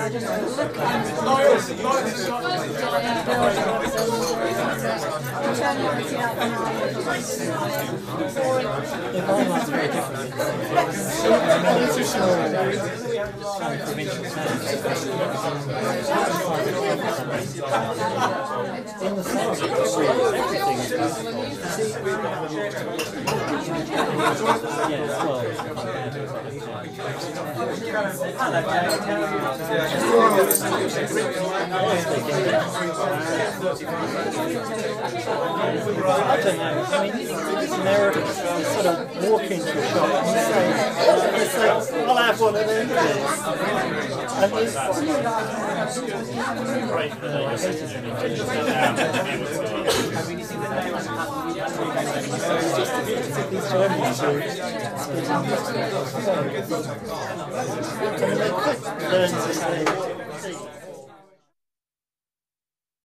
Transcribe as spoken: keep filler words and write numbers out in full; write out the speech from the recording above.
Environment's very different. Some provincial towns. In the centre, everything is beautiful. Yeah, well, I don't know. I mean, America, you sort of walk into a shop and say, they say, I'll have one of them, please. And it's these Germans who learn to say